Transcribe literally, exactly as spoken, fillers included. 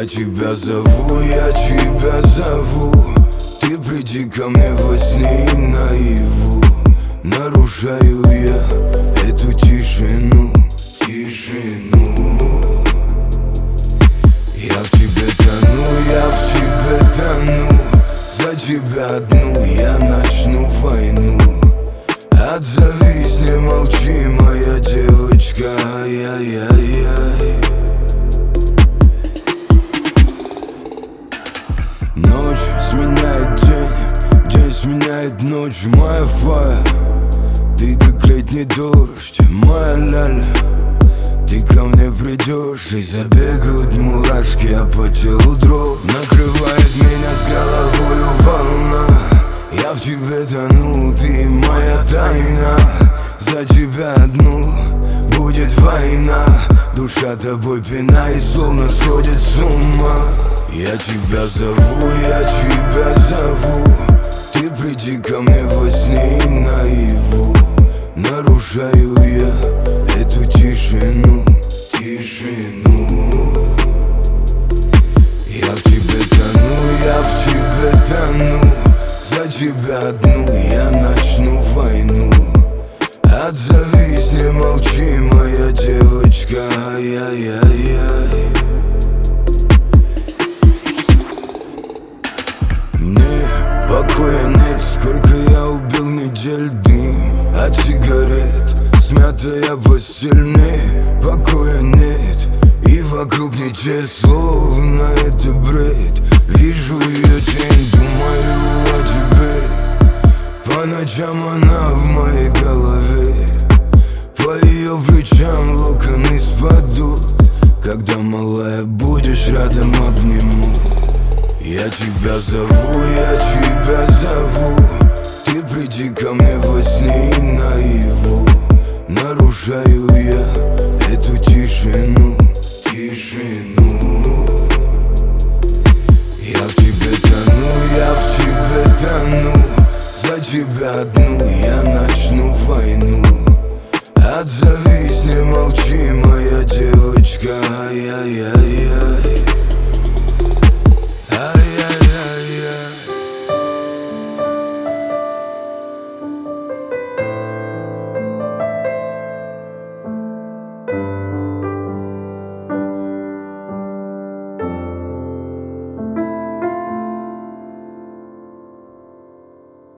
Я тебя зову, я тебя зову. Ты приди ко мне во сне и наяву. Нарушаю я эту тишину, тишину. Я в тебе тону, я в тебе тону. За тебя одну я начну войну. Отзовись, не молчи, моя девочка, ай-яй-яй-яй. Ночь сменяет день, день сменяет ночь. Моя фая, ты как летний дождь. Моя ляля, ты ко мне придешь, и забегают мурашки, а по телу дрожь. Накрывает меня с головою волна. Я в тебе тону, ты моя тайна. За тебя одну будет война. Душа тобой пина и словно сходит с ума. Я тебя зову, я тебя зову. Ты приди ко мне во сне и наяву. Нарушаю я эту тишину, тишину. Я в тебе тону, я в тебе тону. За тебя одну я начну войну. Отзовись, не молчи, моя девочка, ай-яй-яй-яй. Мне покоя нет, сколько я убил недель. Дым от сигарет, смятая постель. Мне покоя нет, и вокруг не те, словно это бред. Вижу ее тень, думаю о тебе. По ночам она в моей голове. По ее плечам локоны спадут. Когда, малая, будешь рядом, обниму. Я тебя зову, я тебя зову. Ты приди ко мне во сне и наяву. Нарушаю я эту тишину, тишину. Я в тебе тону, я в тебе тону. За тебя одну